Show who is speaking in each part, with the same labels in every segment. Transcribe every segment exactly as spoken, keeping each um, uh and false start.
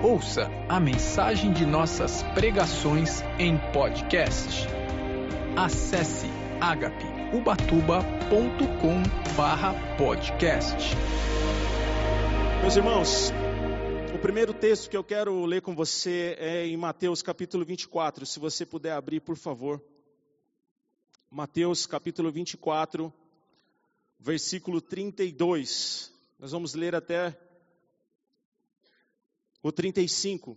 Speaker 1: Ouça a mensagem de nossas pregações em podcast. Acesse agape ubatuba ponto com barra podcast.
Speaker 2: Meus irmãos, o primeiro texto que eu quero ler com você é em Mateus capítulo vinte e quatro. Se você puder abrir, por favor. Mateus capítulo vinte e quatro, versículo trinta e dois. Nós vamos ler até o trinta e cinco.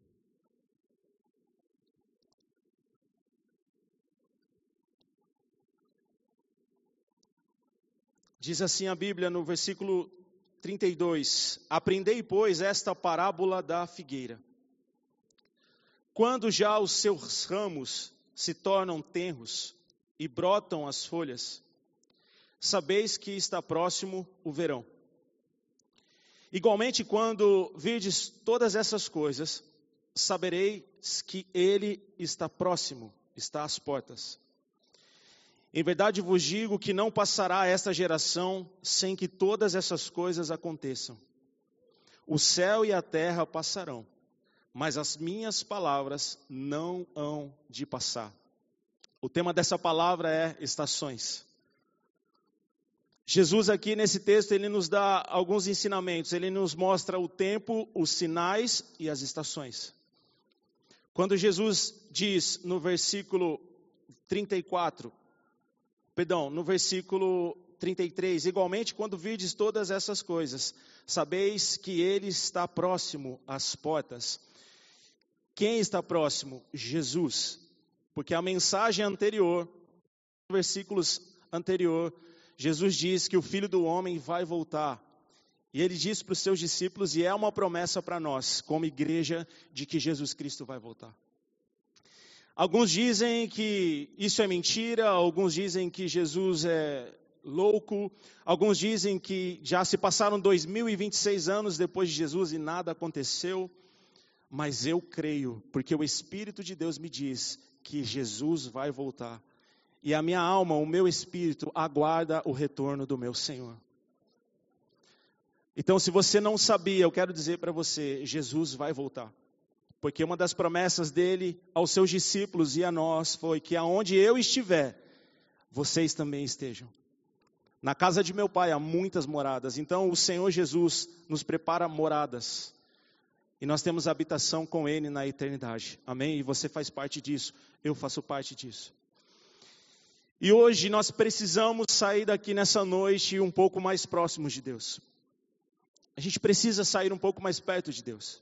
Speaker 2: Diz assim a Bíblia no versículo trinta e dois: Aprendei, pois, esta parábola da figueira. Quando já os seus ramos se tornam tenros e brotam as folhas, sabeis que está próximo o verão. Igualmente, quando virdes todas essas coisas, sabereis que ele está próximo, está às portas. Em verdade vos digo que não passará esta geração sem que todas essas coisas aconteçam. O céu e a terra passarão, mas as minhas palavras não hão de passar. O tema dessa palavra é estações. Jesus aqui nesse texto, ele nos dá alguns ensinamentos, ele nos mostra o tempo, os sinais e as estações. Quando Jesus diz no versículo trinta e quatro, perdão, no versículo trinta e três, igualmente quando virdes todas essas coisas, sabeis que ele está próximo às portas. Quem está próximo? Jesus. Porque a mensagem anterior, versículos anterior, Jesus diz que o Filho do Homem vai voltar. E ele diz para os seus discípulos, e é uma promessa para nós, como igreja, de que Jesus Cristo vai voltar. Alguns dizem que isso é mentira, alguns dizem que Jesus é louco, alguns dizem que já se passaram dois mil e vinte e seis anos depois de Jesus e nada aconteceu. Mas eu creio, porque o Espírito de Deus me diz que Jesus vai voltar. E a minha alma, o meu espírito, aguarda o retorno do meu Senhor. Então, se você não sabia, eu quero dizer para você, Jesus vai voltar. Porque uma das promessas dele aos seus discípulos e a nós foi que aonde eu estiver, vocês também estejam. Na casa de meu Pai há muitas moradas. Então, o Senhor Jesus nos prepara moradas. E nós temos habitação com Ele na eternidade. Amém? E você faz parte disso. Eu faço parte disso. E hoje nós precisamos sair daqui nessa noite um pouco mais próximos de Deus. A gente precisa sair um pouco mais perto de Deus.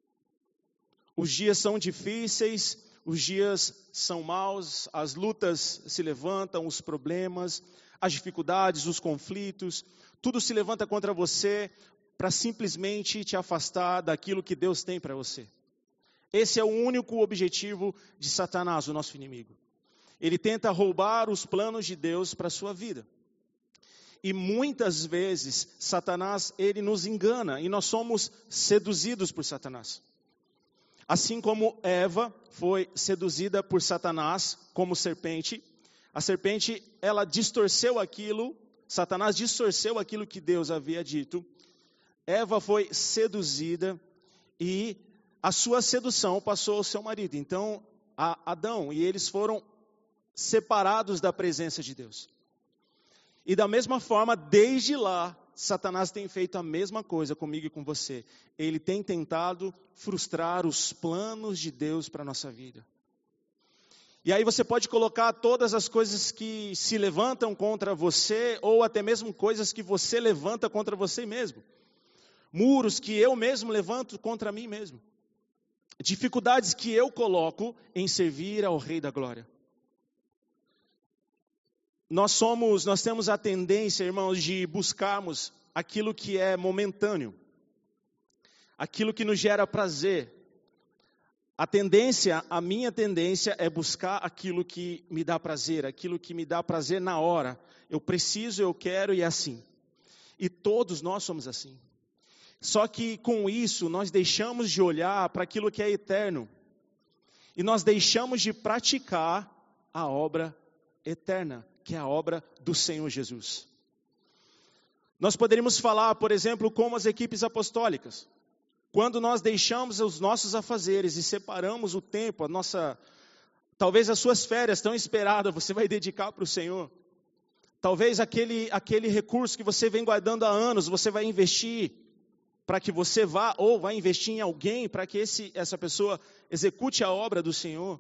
Speaker 2: Os dias são difíceis, os dias são maus, as lutas se levantam, os problemas, as dificuldades, os conflitos, tudo se levanta contra você para simplesmente te afastar daquilo que Deus tem para você. Esse é o único objetivo de Satanás, o nosso inimigo. Ele tenta roubar os planos de Deus para a sua vida. E muitas vezes, Satanás, ele nos engana e nós somos seduzidos por Satanás. Assim como Eva foi seduzida por Satanás como serpente, a serpente, ela distorceu aquilo, Satanás distorceu aquilo que Deus havia dito. Eva foi seduzida e a sua sedução passou ao seu marido. Então, a Adão e eles foram separados da presença de Deus. E da mesma forma, desde lá, Satanás tem feito a mesma coisa comigo e com você. Ele tem tentado frustrar os planos de Deus para a nossa vida. E aí você pode colocar todas as coisas que se levantam contra você, ou até mesmo coisas que você levanta contra você mesmo. Muros que eu mesmo levanto contra mim mesmo. Dificuldades que eu coloco em servir ao Rei da Glória. Nós somos, nós temos a tendência, irmãos, de buscarmos aquilo que é momentâneo. Aquilo que nos gera prazer. A tendência, a minha tendência é buscar aquilo que me dá prazer, aquilo que me dá prazer na hora. Eu preciso, eu quero e é assim. E todos nós somos assim. Só que com isso nós deixamos de olhar para aquilo que é eterno. E nós deixamos de praticar a obra eterna, que é a obra do Senhor Jesus. Nós poderíamos falar, por exemplo, como as equipes apostólicas. Quando nós deixamos os nossos afazeres e separamos o tempo, a nossa, talvez as suas férias tão esperadas, você vai dedicar para o Senhor. Talvez aquele, aquele recurso que você vem guardando há anos, você vai investir para que você vá, ou vai investir em alguém, para que esse, essa pessoa execute a obra do Senhor.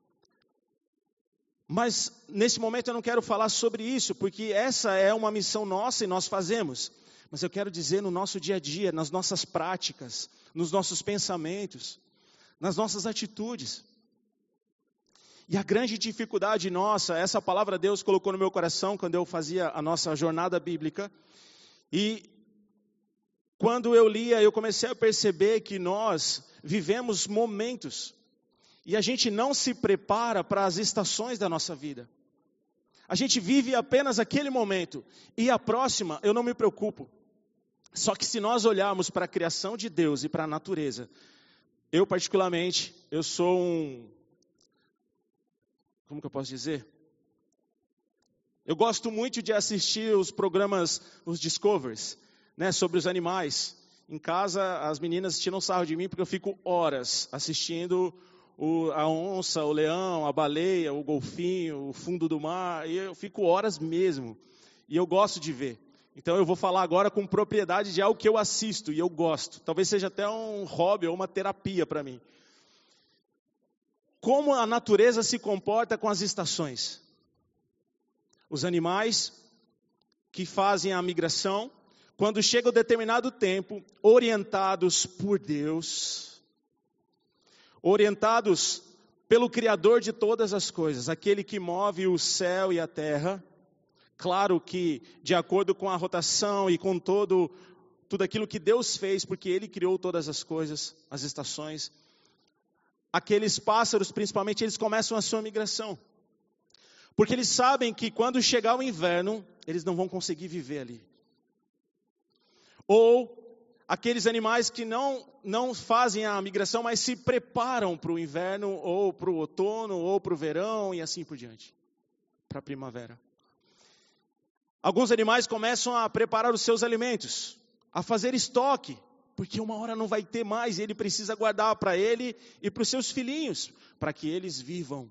Speaker 2: Mas nesse momento eu não quero falar sobre isso, porque essa é uma missão nossa e nós fazemos. Mas eu quero dizer no nosso dia a dia, nas nossas práticas, nos nossos pensamentos, nas nossas atitudes. E a grande dificuldade nossa, essa palavra Deus colocou no meu coração quando eu fazia a nossa jornada bíblica. E quando eu lia, eu comecei a perceber que nós vivemos momentos e a gente não se prepara para as estações da nossa vida. A gente vive apenas aquele momento e a próxima eu não me preocupo. Só que se nós olharmos para a criação de Deus e para a natureza, eu particularmente, eu sou um, como que eu posso dizer? Eu gosto muito de assistir os programas, os Discoveries, né, sobre os animais. Em casa, as meninas tiram sarro de mim porque eu fico horas assistindo o, a onça, o leão, a baleia, o golfinho, o fundo do mar, e eu fico horas mesmo. E eu gosto de ver. Então eu vou falar agora com propriedade de algo que eu assisto e eu gosto. Talvez seja até um hobby ou uma terapia para mim. Como a natureza se comporta com as estações. Os animais que fazem a migração, quando chega um determinado tempo, orientados por Deus, orientados pelo Criador de todas as coisas, aquele que move o céu e a terra. Claro que de acordo com a rotação e com todo, tudo aquilo que Deus fez, porque Ele criou todas as coisas, as estações. Aqueles pássaros, principalmente, eles começam a sua migração. Porque eles sabem que quando chegar o inverno, eles não vão conseguir viver ali. Ou aqueles animais que não, não fazem a migração, mas se preparam para o inverno, ou para o outono, ou para o verão, e assim por diante. Para a primavera. Alguns animais começam a preparar os seus alimentos, a fazer estoque, porque uma hora não vai ter mais e ele precisa guardar para ele e para os seus filhinhos, para que eles vivam.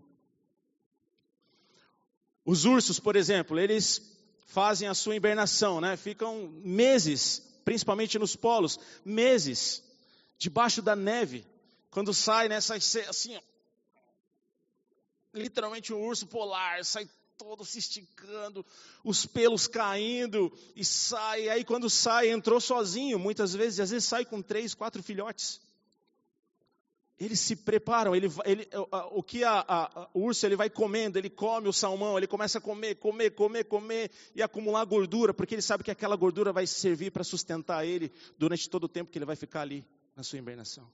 Speaker 2: Os ursos, por exemplo, eles fazem a sua hibernação, né? Ficam meses, principalmente nos polos, meses, debaixo da neve, quando sai, né, sai assim, ó, literalmente um urso polar, sai todo se esticando, os pelos caindo, e sai, aí quando sai, entrou sozinho, muitas vezes, e às vezes sai com três, quatro filhotes. Eles se preparam, ele, ele, o que a, a, o urso ele vai comendo, ele come o salmão, ele começa a comer, comer, comer, comer, e acumular gordura, porque ele sabe que aquela gordura vai servir para sustentar ele, durante todo o tempo que ele vai ficar ali, na sua hibernação.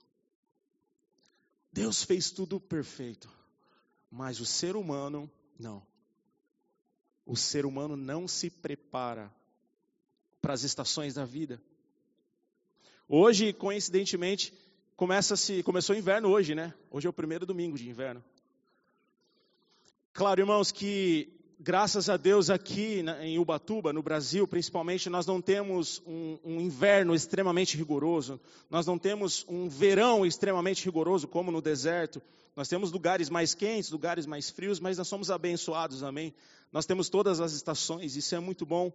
Speaker 2: Deus fez tudo perfeito, mas o ser humano, não. O ser humano não se prepara para as estações da vida. Hoje, coincidentemente, começa-se, começou o inverno hoje, né? Hoje é o primeiro domingo de inverno. Claro, irmãos, que graças a Deus aqui em Ubatuba, no Brasil, principalmente, nós não temos um, um inverno extremamente rigoroso. Nós não temos um verão extremamente rigoroso, como no deserto. Nós temos lugares mais quentes, lugares mais frios, mas nós somos abençoados, amém? Nós temos todas as estações, isso é muito bom.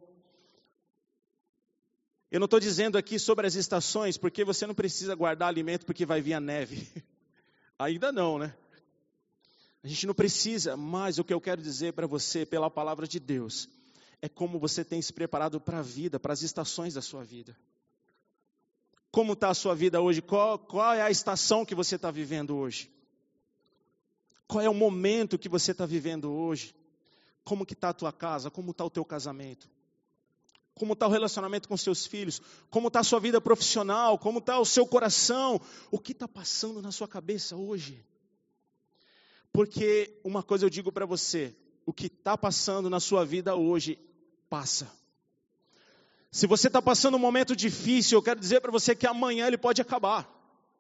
Speaker 2: Eu não estou dizendo aqui sobre as estações, porque você não precisa guardar alimento porque vai vir a neve. Ainda não, né? A gente não precisa, mas o que eu quero dizer para você, pela palavra de Deus, é como você tem se preparado para a vida, para as estações da sua vida. Como está a sua vida hoje? Qual, qual é a estação que você está vivendo hoje? Qual é o momento que você está vivendo hoje? Como que está a tua casa? Como está o teu casamento? Como está o relacionamento com seus filhos? Como está a sua vida profissional? Como está o seu coração? O que está passando na sua cabeça hoje? Porque uma coisa eu digo para você, o que está passando na sua vida hoje, passa. Se você está passando um momento difícil, eu quero dizer para você que amanhã ele pode acabar.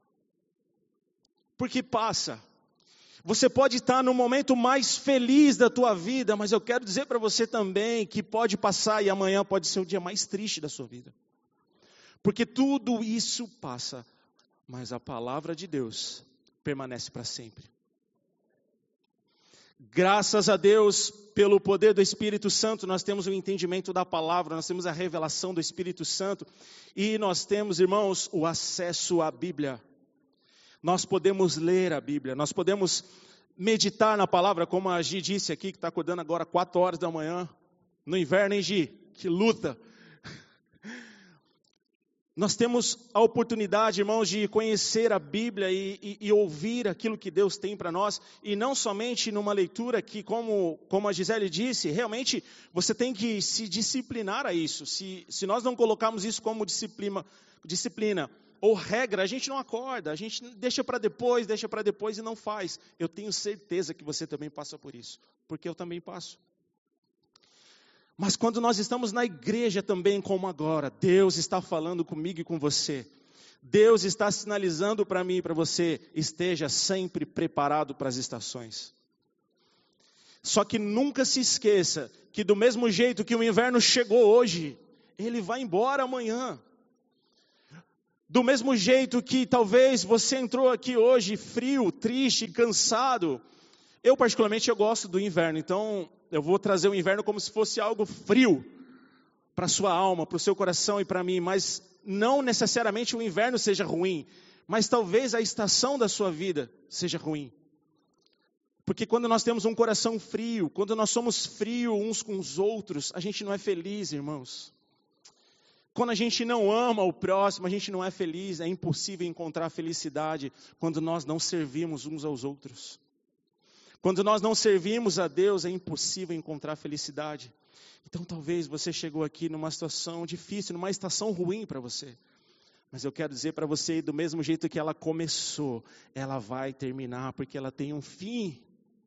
Speaker 2: Porque passa. Você pode estar no momento mais feliz da tua vida, mas eu quero dizer para você também que pode passar e amanhã pode ser o dia mais triste da sua vida. Porque tudo isso passa. mas a palavra de Deus permanece para sempre. Graças a Deus, pelo poder do Espírito Santo, nós temos o entendimento da palavra, nós temos a revelação do Espírito Santo e nós temos, irmãos, o acesso à Bíblia. Nós podemos ler a Bíblia, nós podemos meditar na palavra, como a Gi disse aqui, que está acordando agora quatro horas da manhã, no inverno, hein, Gi? Que luta! Nós temos a oportunidade, irmãos, de conhecer a Bíblia e, e, e ouvir aquilo que Deus tem para nós. E não somente numa leitura que, como, como a Gisele disse, realmente você tem que se disciplinar a isso. Se, se nós não colocarmos isso como disciplina, disciplina ou regra, a gente não acorda. A gente deixa para depois, deixa para depois e não faz. Eu tenho certeza que você também passa por isso, porque eu também passo. Mas quando nós estamos na igreja também, como agora, Deus está falando comigo e com você. Deus está sinalizando para mim e para você, esteja sempre preparado para as estações. Só que nunca se esqueça que do mesmo jeito que o inverno chegou hoje, ele vai embora amanhã. Do mesmo jeito que talvez você entrou aqui hoje frio, triste, cansado. Eu particularmente eu gosto do inverno, então eu vou trazer o inverno como se fosse algo frio para a sua alma, para o seu coração e para mim, mas não necessariamente o inverno seja ruim, mas talvez a estação da sua vida seja ruim. Porque quando nós temos um coração frio, quando nós somos frios uns com os outros, a gente não é feliz, irmãos. Quando a gente não ama o próximo, a gente não é feliz, é impossível encontrar felicidade quando nós não servimos uns aos outros. Quando nós não servimos a Deus, é impossível encontrar felicidade. Então talvez você chegou aqui numa situação difícil, numa estação ruim para você. Mas eu quero dizer para você, do mesmo jeito que ela começou, ela vai terminar, porque ela tem um fim.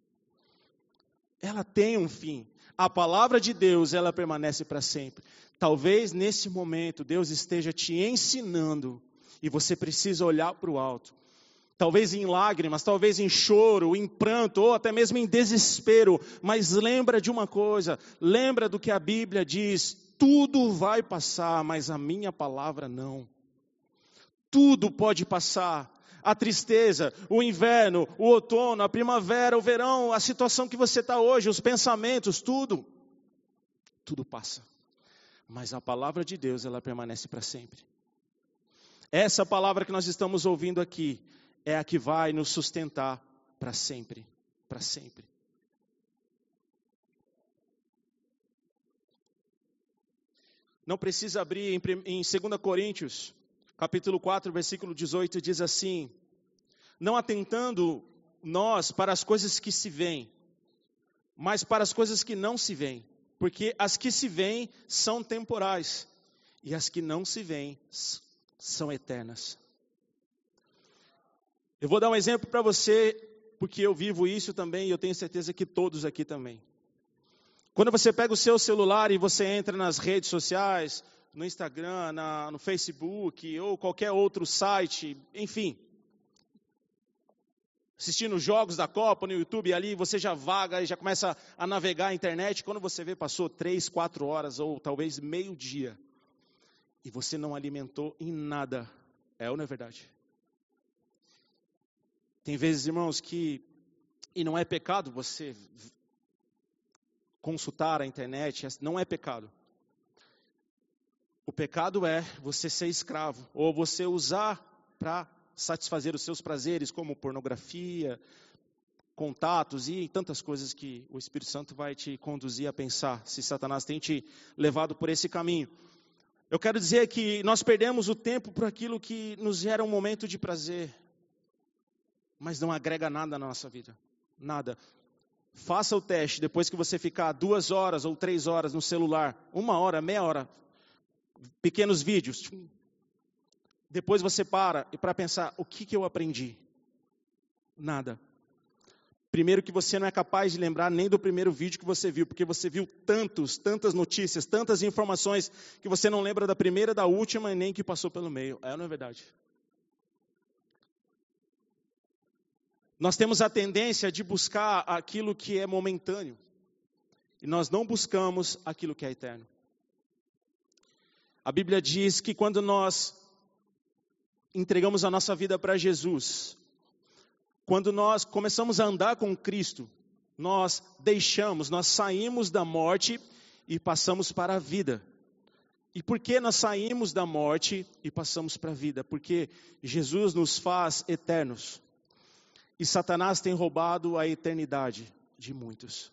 Speaker 2: Ela tem um fim. A palavra de Deus, ela permanece para sempre. Talvez nesse momento Deus esteja te ensinando e você precisa olhar para o alto. Talvez em lágrimas, talvez em choro, em pranto, ou até mesmo em desespero. Mas lembra de uma coisa, lembra do que a Bíblia diz, tudo vai passar, mas a minha palavra não. Tudo pode passar, a tristeza, o inverno, o outono, a primavera, o verão, a situação que você está hoje, os pensamentos, tudo. Tudo passa, mas a palavra de Deus, ela permanece para sempre. Essa palavra que nós estamos ouvindo aqui, é a que vai nos sustentar para sempre, para sempre. Não precisa abrir em dois Coríntios, capítulo quatro, versículo dezoito, diz assim, não atentando nós para as coisas que se veem, mas para as coisas que não se veem, porque as que se veem são temporais, e as que não se veem são eternas. Eu vou dar um exemplo para você, porque eu vivo isso também e eu tenho certeza que todos aqui também. Quando você pega o seu celular e você entra nas redes sociais, no Instagram, na, no Facebook ou qualquer outro site, enfim, assistindo jogos da Copa no YouTube, ali você já vaga e já começa a navegar a internet, quando você vê passou três, quatro horas ou talvez meio dia e você não alimentou em nada, é ou não é verdade? Tem vezes, irmãos, que, e não é pecado você consultar a internet, não é pecado. O pecado é você ser escravo, ou você usar para satisfazer os seus prazeres, como pornografia, contatos e tantas coisas que o Espírito Santo vai te conduzir a pensar, se Satanás tem te levado por esse caminho. Eu quero dizer que nós perdemos o tempo por aquilo que nos gera um momento de prazer, mas não agrega nada na nossa vida, nada. Faça o teste, depois que você ficar duas horas ou três horas no celular, uma hora, meia hora, pequenos vídeos. Depois você para e para pensar, o que, que eu aprendi? Nada. Primeiro que você não é capaz de lembrar nem do primeiro vídeo que você viu, porque você viu tantos, tantas notícias, tantas informações, que você não lembra da primeira, da última e nem que passou pelo meio. É ou não é verdade? Nós temos a tendência de buscar aquilo que é momentâneo. E nós não buscamos aquilo que é eterno. A Bíblia diz que quando nós entregamos a nossa vida para Jesus, quando nós começamos a andar com Cristo, nós deixamos, nós saímos da morte e passamos para a vida. E por que nós saímos da morte e passamos para a vida? Porque Jesus nos faz eternos. E Satanás tem roubado a eternidade de muitos.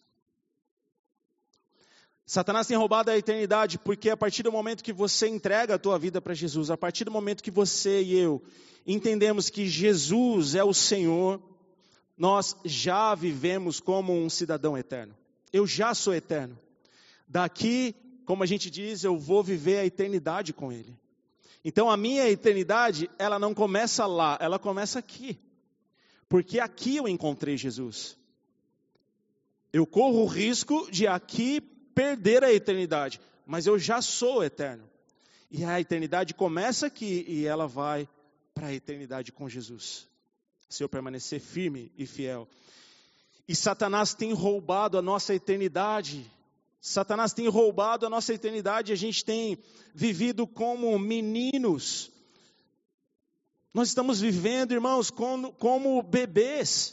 Speaker 2: Satanás tem roubado a eternidade porque a partir do momento que você entrega a tua vida para Jesus, a partir do momento que você e eu entendemos que Jesus é o Senhor, nós já vivemos como um cidadão eterno. Eu já sou eterno. Daqui, como a gente diz, eu vou viver a eternidade com Ele. Então a minha eternidade, ela não começa lá, ela começa aqui. Porque aqui eu encontrei Jesus. Eu corro o risco de aqui perder a eternidade, mas eu já sou eterno. E a eternidade começa aqui e ela vai para a eternidade com Jesus. Se eu permanecer firme e fiel. E Satanás tem roubado a nossa eternidade. Satanás tem roubado a nossa eternidade. A gente tem vivido como meninos. Nós estamos vivendo, irmãos, como, como bebês.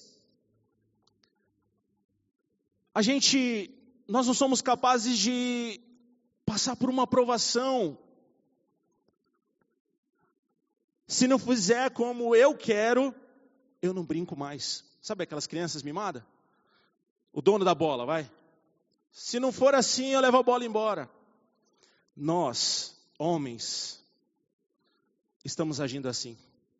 Speaker 2: A gente, nós não somos capazes de passar por uma provação. Se não fizer como eu quero, eu não brinco mais. Sabe aquelas crianças mimadas? O dono da bola, vai. Se não for assim, eu levo a bola embora. Nós, homens, estamos agindo assim.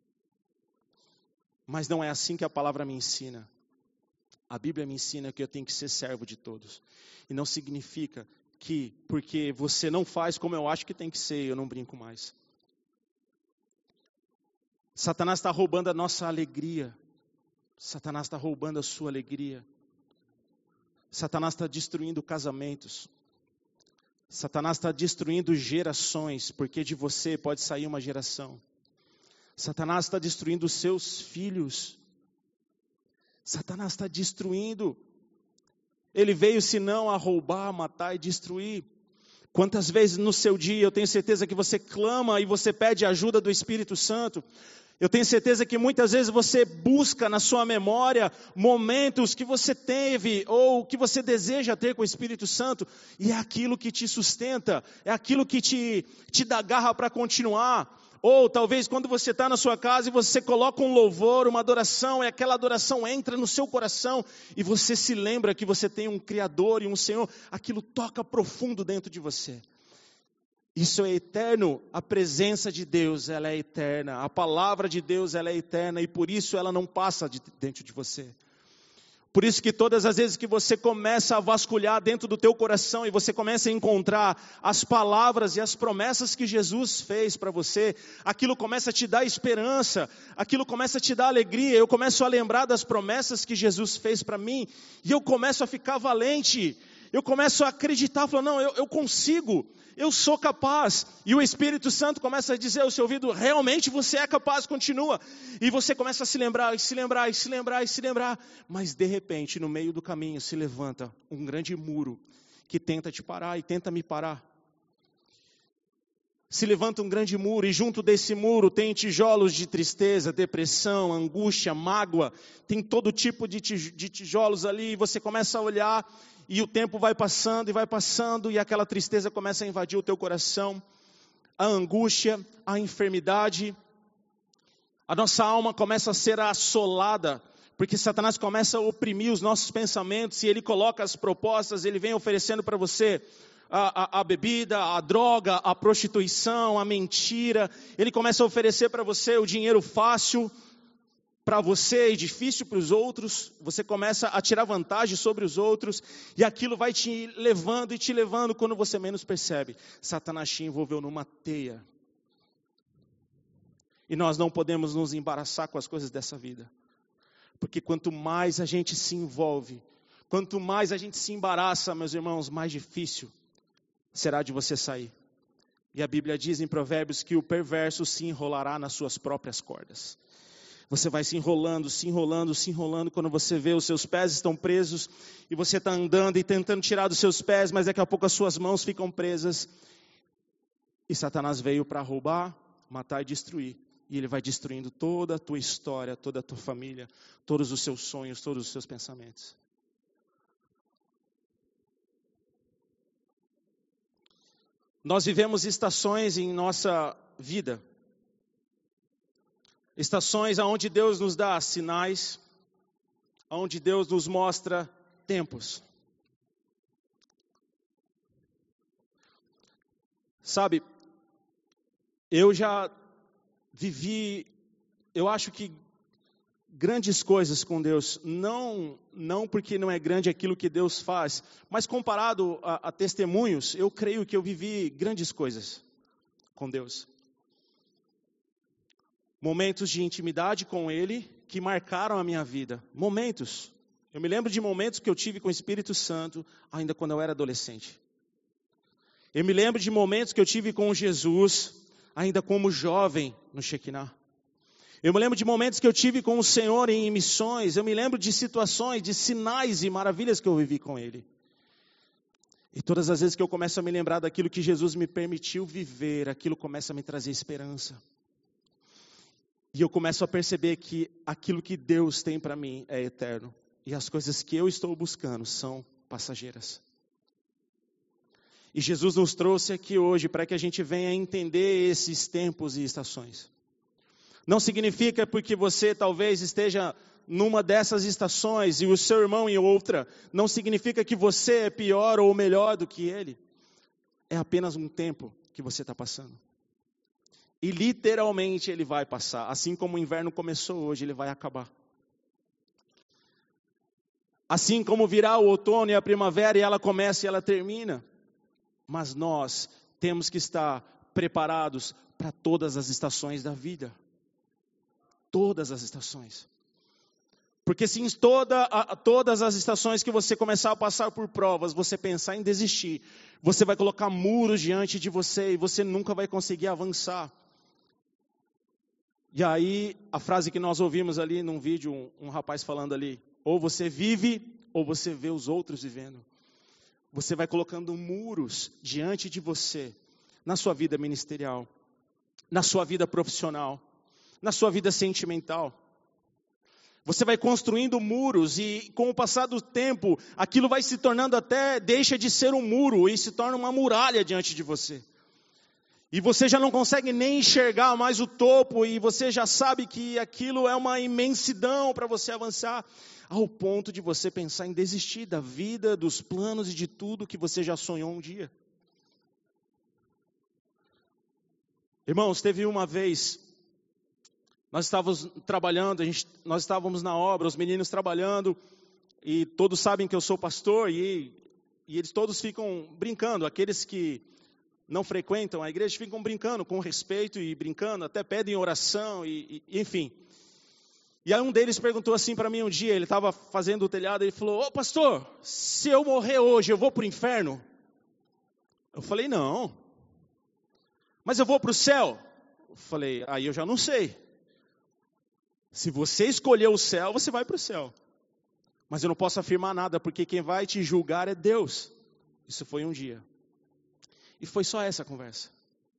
Speaker 2: Mas não é assim que a palavra me ensina. A Bíblia me ensina que eu tenho que ser servo de todos. E não significa que, porque você não faz como eu acho que tem que ser, eu não brinco mais. Satanás está roubando a nossa alegria. Satanás está roubando a sua alegria. Satanás está destruindo casamentos. Satanás está destruindo gerações, porque de você pode sair uma geração. Satanás está destruindo os seus filhos. Satanás está destruindo. Ele veio senão a roubar, matar e destruir. Quantas vezes no seu dia eu tenho certeza que você clama e você pede a ajuda do Espírito Santo. Eu tenho certeza que muitas vezes você busca na sua memória momentos que você teve ou que você deseja ter com o Espírito Santo. E é aquilo que te sustenta, é aquilo que te, te dá garra para continuar. Ou talvez quando você está na sua casa e você coloca um louvor, uma adoração, e aquela adoração entra no seu coração e você se lembra que você tem um Criador e um Senhor, aquilo toca profundo dentro de você. Isso é eterno, a presença de Deus ela é eterna, a palavra de Deus ela é eterna e por isso ela não passa de dentro de você. Por isso que todas as vezes que você começa a vasculhar dentro do teu coração e você começa a encontrar as palavras e as promessas que Jesus fez para você, aquilo começa a te dar esperança, aquilo começa a te dar alegria, eu começo a lembrar das promessas que Jesus fez para mim e eu começo a ficar valente, eu começo a acreditar, falando, não, eu, eu consigo, eu sou capaz. E o Espírito Santo começa a dizer ao seu ouvido, realmente você é capaz, continua. E você começa a se lembrar, e se lembrar, e se lembrar, e se lembrar. Mas de repente, no meio do caminho, se levanta um grande muro que tenta te parar e tenta me parar. Se levanta um grande muro e junto desse muro tem tijolos de tristeza, depressão, angústia, mágoa. Tem todo tipo de tijolos ali e você começa a olhar e o tempo vai passando e vai passando e aquela tristeza começa a invadir o teu coração. A angústia, a enfermidade. A nossa alma começa a ser assolada porque Satanás começa a oprimir os nossos pensamentos e ele coloca as propostas, ele vem oferecendo para você A, a, a bebida, a droga, a prostituição, a mentira. Ele começa a oferecer para você o dinheiro fácil para você e difícil para os outros. Você começa a tirar vantagem sobre os outros e aquilo vai te levando e te levando quando você menos percebe. Satanás te envolveu numa teia. E nós não podemos nos embaraçar com as coisas dessa vida. Porque quanto mais a gente se envolve, quanto mais a gente se embaraça, meus irmãos, mais difícil será de você sair. E a Bíblia diz em Provérbios que o perverso se enrolará nas suas próprias cordas. Você vai se enrolando, se enrolando, se enrolando, quando você vê os seus pés estão presos, e você está andando e tentando tirar dos seus pés, mas daqui a pouco as suas mãos ficam presas. E Satanás veio para roubar, matar e destruir. E ele vai destruindo toda a tua história, toda a tua família, todos os seus sonhos, todos os seus pensamentos. Nós vivemos estações em nossa vida. Estações onde Deus nos dá sinais, onde Deus nos mostra tempos. Sabe, eu já vivi, eu acho que grandes coisas com Deus, não, não porque não é grande aquilo que Deus faz, mas comparado a, a testemunhos, eu creio que eu vivi grandes coisas com Deus. Momentos de intimidade com Ele que marcaram a minha vida. Momentos. Eu me lembro de momentos que eu tive com o Espírito Santo, ainda quando eu era adolescente. Eu me lembro de momentos que eu tive com Jesus, ainda como jovem no Shekinah. Eu me lembro de momentos que eu tive com o Senhor em missões. Eu me lembro de situações, de sinais e maravilhas que eu vivi com Ele. E todas as vezes que eu começo a me lembrar daquilo que Jesus me permitiu viver, aquilo começa a me trazer esperança. E eu começo a perceber que aquilo que Deus tem para mim é eterno. E as coisas que eu estou buscando são passageiras. E Jesus nos trouxe aqui hoje para que a gente venha entender esses tempos e estações. Não significa porque você talvez esteja numa dessas estações e o seu irmão em outra, não significa que você é pior ou melhor do que ele. É apenas um tempo que você está passando. E literalmente ele vai passar. Assim como o inverno começou hoje, ele vai acabar. Assim como virá o outono e a primavera e ela começa e ela termina. Mas nós temos que estar preparados para todas as estações da vida. Todas as estações. Porque se em toda, a, todas as estações que você começar a passar por provas, você pensar em desistir, você vai colocar muros diante de você e você nunca vai conseguir avançar. E aí, a frase que nós ouvimos ali num vídeo, um, um rapaz falando ali, ou você vive, ou você vê os outros vivendo. Você vai colocando muros diante de você, na sua vida ministerial, na sua vida profissional, na sua vida sentimental. Você vai construindo muros e com o passar do tempo, aquilo vai se tornando até, deixa de ser um muro e se torna uma muralha diante de você. E você já não consegue nem enxergar mais o topo e você já sabe que aquilo é uma imensidão para você avançar, ao ponto de você pensar em desistir da vida, dos planos e de tudo que você já sonhou um dia. Irmãos, teve uma vez, nós estávamos trabalhando, a gente, nós estávamos na obra, os meninos trabalhando, e todos sabem que eu sou pastor, e, e eles todos ficam brincando, aqueles que não frequentam a igreja ficam brincando com respeito e brincando, até pedem oração, e, e enfim. E aí um deles perguntou assim para mim um dia, ele estava fazendo o telhado, ele falou, ô pastor, se eu morrer hoje, eu vou para o inferno? Eu falei, não. Mas eu vou para o céu? Eu falei, aí eu já não sei. Se você escolher o céu, você vai para o céu. Mas eu não posso afirmar nada, porque quem vai te julgar é Deus. Isso foi um dia. E foi só essa conversa.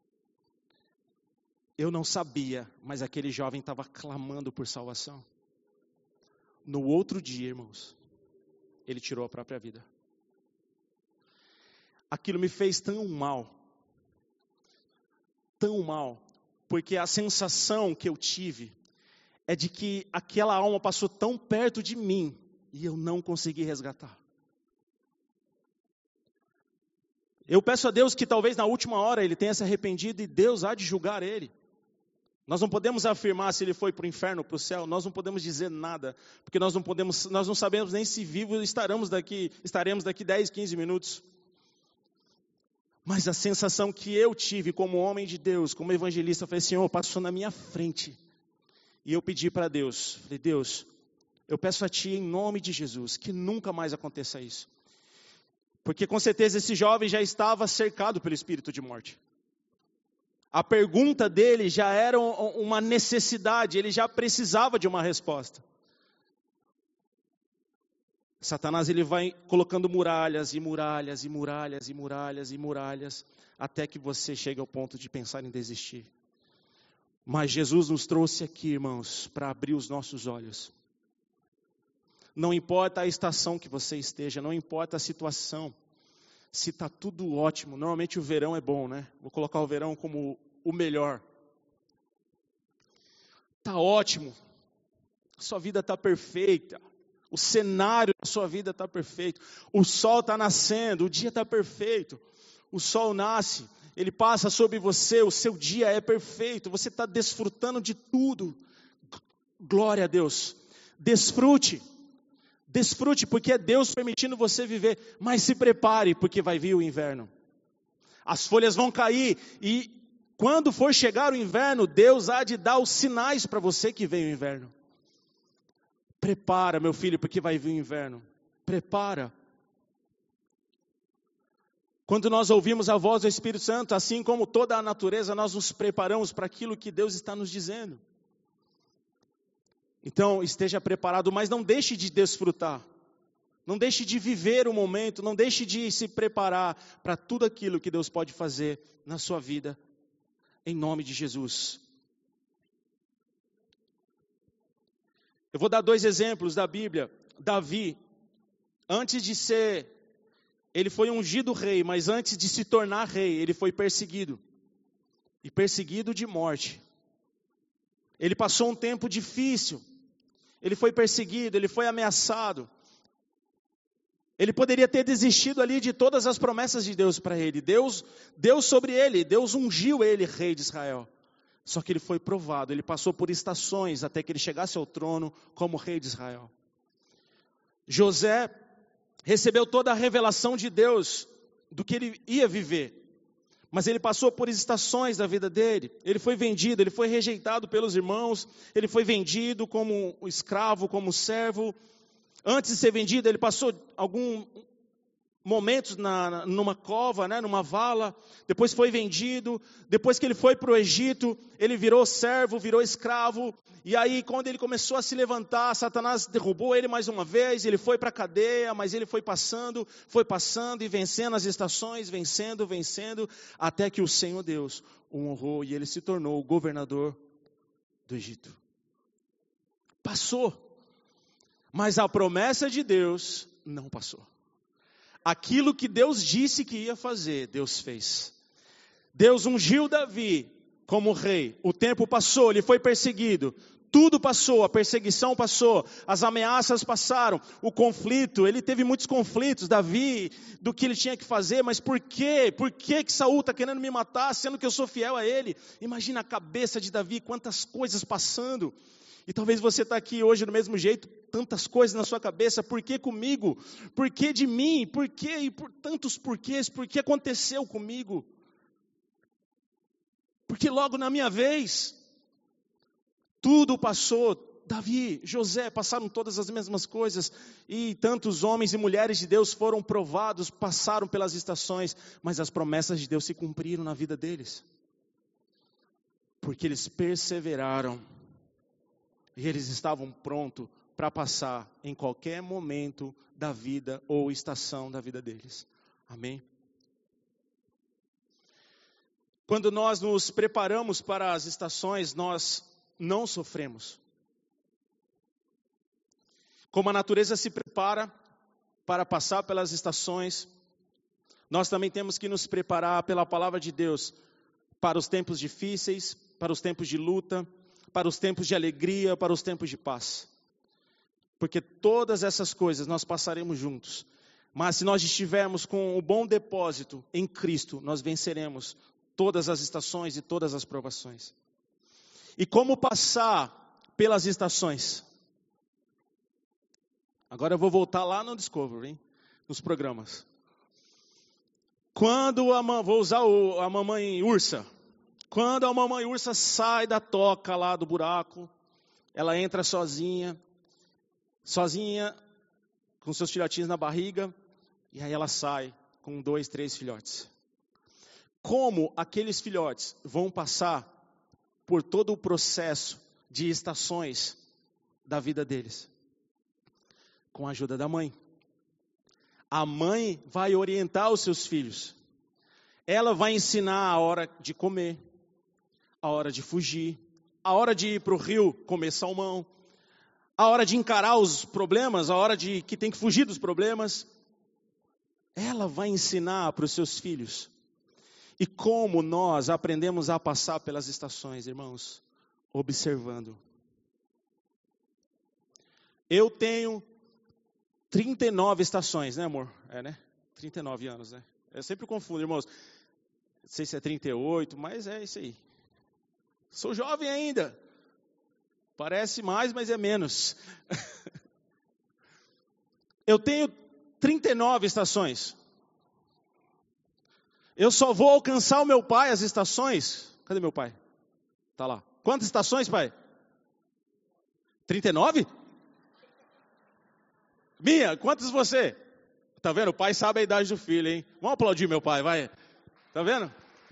Speaker 2: Eu não sabia, mas aquele jovem estava clamando por salvação. No outro dia, irmãos, ele tirou a própria vida. Aquilo me fez tão mal. Tão mal. Porque a sensação que eu tive é de que aquela alma passou tão perto de mim e eu não consegui resgatar. Eu peço a Deus que talvez na última hora ele tenha se arrependido e Deus há de julgar ele. Nós não podemos afirmar se ele foi para o inferno ou para o céu, nós não podemos dizer nada, porque nós não podemos, nós não sabemos nem se vivos estaremos daqui, estaremos daqui dez, quinze minutos. Mas a sensação que eu tive como homem de Deus, como evangelista, foi: Senhor, passou na minha frente. E eu pedi para Deus, falei, Deus, eu peço a Ti em nome de Jesus, que nunca mais aconteça isso. Porque com certeza esse jovem já estava cercado pelo espírito de morte. A pergunta dele já era uma necessidade, ele já precisava de uma resposta. Satanás ele vai colocando muralhas e muralhas e muralhas e muralhas e muralhas, até que você chegue ao ponto de pensar em desistir. Mas Jesus nos trouxe aqui, irmãos, para abrir os nossos olhos. Não importa a estação que você esteja, não importa a situação, se está tudo ótimo. Normalmente o verão é bom, né? Vou colocar o verão como o melhor. Está ótimo, a sua vida está perfeita, o cenário da sua vida está perfeito, o sol está nascendo, o dia está perfeito, o sol nasce, ele passa sobre você, o seu dia é perfeito, você está desfrutando de tudo. Glória a Deus, desfrute. Desfrute, porque é Deus permitindo você viver. Mas se prepare, porque vai vir o inverno. As folhas vão cair. E quando for chegar o inverno, Deus há de dar os sinais para você que vem o inverno. Prepara, meu filho, porque vai vir o inverno. Prepara. Quando nós ouvimos a voz do Espírito Santo, assim como toda a natureza, nós nos preparamos para aquilo que Deus está nos dizendo. Então, esteja preparado, mas não deixe de desfrutar. Não deixe de viver o momento, não deixe de se preparar para tudo aquilo que Deus pode fazer na sua vida, em nome de Jesus. Eu vou dar dois exemplos da Bíblia. Davi, antes de ser, ele foi ungido rei, mas antes de se tornar rei, ele foi perseguido. E perseguido de morte. Ele passou um tempo difícil. Ele foi perseguido, ele foi ameaçado. Ele poderia ter desistido ali de todas as promessas de Deus para ele. Deus deu sobre ele, Deus ungiu ele rei de Israel. Só que ele foi provado, ele passou por estações até que ele chegasse ao trono como rei de Israel. José recebeu toda a revelação de Deus do que ele ia viver. Mas ele passou por estações da vida dele. Ele foi vendido, ele foi rejeitado pelos irmãos. Ele foi vendido como escravo, como servo. Antes de ser vendido, ele passou alguns momentos na, numa cova, né, numa vala. Depois foi vendido. Depois que ele foi para o Egito, ele virou servo, virou escravo. E aí, quando ele começou a se levantar, Satanás derrubou ele mais uma vez. Ele foi para a cadeia, mas ele foi passando, foi passando e vencendo as estações, vencendo, vencendo, até que o Senhor Deus o honrou e ele se tornou o governador do Egito. Passou, mas a promessa de Deus não passou. Aquilo que Deus disse que ia fazer, Deus fez. Deus ungiu Davi como rei. O tempo passou, ele foi perseguido. Tudo passou, a perseguição passou, as ameaças passaram, o conflito, ele teve muitos conflitos, Davi, do que ele tinha que fazer, mas por quê? Por que que Saul está querendo me matar, sendo que eu sou fiel a ele? Imagina a cabeça de Davi, quantas coisas passando. E talvez você está aqui hoje do mesmo jeito, tantas coisas na sua cabeça, por que comigo? Por que de mim? Por que? E por tantos porquês, por que aconteceu comigo? Porque logo na minha vez, tudo passou. Davi, José, passaram todas as mesmas coisas. E tantos homens e mulheres de Deus foram provados, passaram pelas estações, mas as promessas de Deus se cumpriram na vida deles. Porque eles perseveraram. E eles estavam prontos para passar em qualquer momento da vida ou estação da vida deles. Amém? Quando nós nos preparamos para as estações, nós não sofremos. Como a natureza se prepara para passar pelas estações, nós também temos que nos preparar pela palavra de Deus para os tempos difíceis, para os tempos de luta, para os tempos de alegria, para os tempos de paz. Porque todas essas coisas nós passaremos juntos. Mas se nós estivermos com o bom depósito em Cristo, nós venceremos todas as estações e todas as provações. E como passar pelas estações? Agora eu vou voltar lá no Discovery, hein? Nos programas. Quando a mamãe, vou usar o, a mamãe ursa. Quando a mamãe ursa sai da toca lá do buraco, ela entra sozinha, sozinha, com seus filhotinhos na barriga, e aí ela sai com dois, três filhotes. Como aqueles filhotes vão passar por todo o processo de estações da vida deles? Com a ajuda da mãe. A mãe vai orientar os seus filhos. Ela vai ensinar a hora de comer, a hora de fugir, a hora de ir para o rio comer salmão, a hora de encarar os problemas, a hora de que tem que fugir dos problemas. Ela vai ensinar para os seus filhos. E como nós aprendemos a passar pelas estações, irmãos? Observando. Eu tenho trinta e nove estações, né, amor? É, né? trinta e nove anos, né? Eu sempre confundo, irmãos. Não sei se é trinta e oito, mas é isso aí. Sou jovem ainda. Parece mais, mas é menos. Eu tenho trinta e nove estações. Eu só vou alcançar o meu pai, as estações. Cadê meu pai? Tá lá. Quantas estações, pai? trinta e nove? Minha, quantas você? Tá vendo? O pai sabe a idade do filho, hein? Vamos aplaudir meu pai, vai. Tá vendo?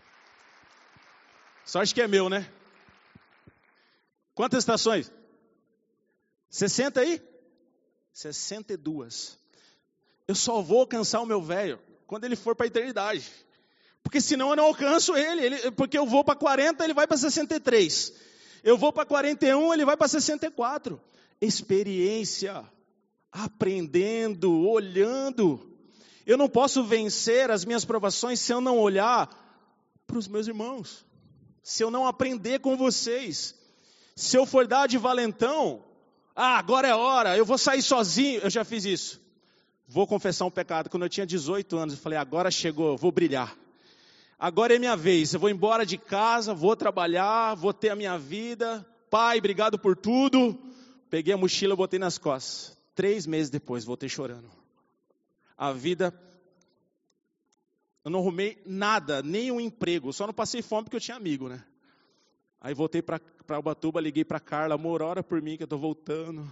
Speaker 2: Sorte que é meu, né? Quantas estações? sessenta aí? sessenta e duas. Eu só vou alcançar o meu velho quando ele for para a eternidade. Porque senão eu não alcanço ele. ele porque eu vou para quarenta, ele vai para sessenta e três. Eu vou para quarenta e um, ele vai para sessenta e quatro. Experiência. Aprendendo, olhando. Eu não posso vencer as minhas provações se eu não olhar para os meus irmãos. Se eu não aprender com vocês. Se eu for dar de valentão, ah, agora é hora, eu vou sair sozinho. Eu já fiz isso. Vou confessar um pecado. Quando eu tinha dezoito anos, eu falei, agora chegou, eu vou brilhar. Agora é minha vez, eu vou embora de casa, vou trabalhar, vou ter a minha vida. Pai, obrigado por tudo. Peguei a mochila e botei nas costas. Três meses depois, voltei chorando. A vida, eu não arrumei nada, nem um emprego. Só não passei fome porque eu tinha amigo, né? Aí voltei para Ubatuba, liguei para Carla, amor, ora por mim que eu estou voltando.